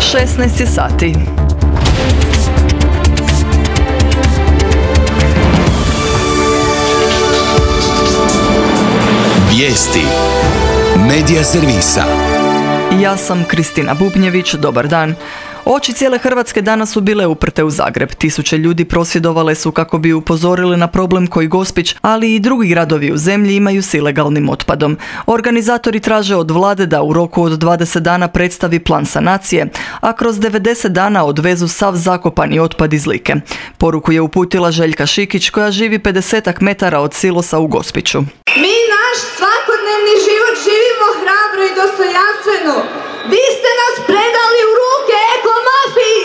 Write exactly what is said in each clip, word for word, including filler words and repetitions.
šesnaest je sati. Vijesti Medija servisa. Ja sam Kristina Bubnjević, dobar dan. Oči cijele Hrvatske danas su bile uprte u Zagreb. Tisuće ljudi prosvjedovale su kako bi upozorili na problem koji Gospić, ali i drugi gradovi u zemlji imaju s ilegalnim otpadom. Organizatori traže od vlade da u roku od dvadeset dana predstavi plan sanacije, a kroz devedeset dana odvezu sav zakopani otpad iz Like. Poruku je uputila Željka Šikić koja živi pedesetak metara od silosa u Gospiću. Mi naš svakodnevni život živimo hrabro i dostojanstveno. Vi ste nas predali u ruke ekomafiji.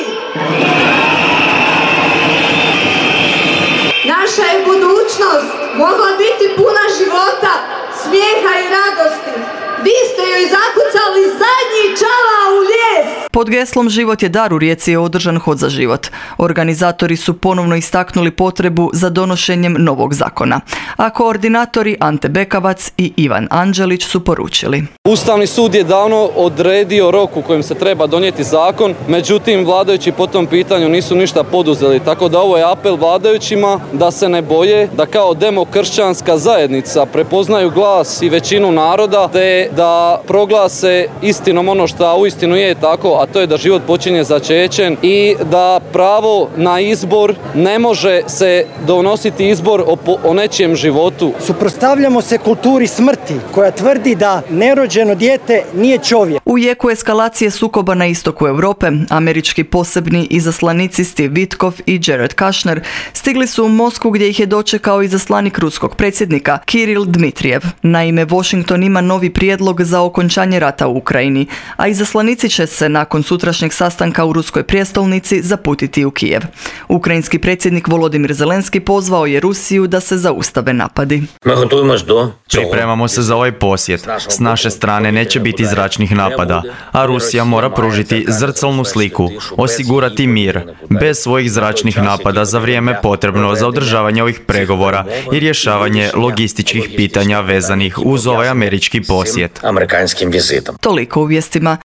Naša je budućnost mogla biti puna života, smijeha i radosti. Vi ste joj zakucali zadnji čavao u lijes. Pod geslom Život je dar u Rijeci je održan hod za život. Organizatori su ponovno istaknuli potrebu za donošenjem novog zakona. A koordinatori Ante Bekavac i Ivan Anđelić su poručili: Ustavni sud je davno odredio rok u kojem se treba donijeti zakon, međutim vladajući po tom pitanju nisu ništa poduzeli. Tako da ovo je apel vladajućima da se ne boje, da kao demokršćanska zajednica prepoznaju glas i većinu naroda, te da proglase istinom ono što uistinu je tako, a to je da život počinje začećem i da pravo na izbor ne može se donositi izbor o, po, o nečijem životu. Suprotstavljamo se kulturi smrti koja tvrdi da nerođeno dijete nije čovjek. U jeku eskalacije sukoba na istoku Europe, američki posebni izaslanici Steve Witkoff i Jared Kushner stigli su u Moskvu gdje ih je dočekao izaslanik ruskog predsjednika Kiril Dmitrijev. Naime, Washington ima novi prijedlog za okončanje rata u Ukrajini, a izaslanici će se nakon sutrašnjeg sastanka u ruskoj prijestolnici zaputiti u Kijev. Ukrajinski predsjednik Volodimir Zelenski pozvao je Rusiju da se zaustave napadi. Pripremamo se za ovaj posjet. S naše strane neće biti zračnih napada, a Rusija mora pružiti zrcalnu sliku, osigurati mir, bez svojih zračnih napada za vrijeme potrebno za održavanje ovih pregovora i rješavanje logističkih pitanja vezanih uz ovaj američki posjet. Toliko u vijestima.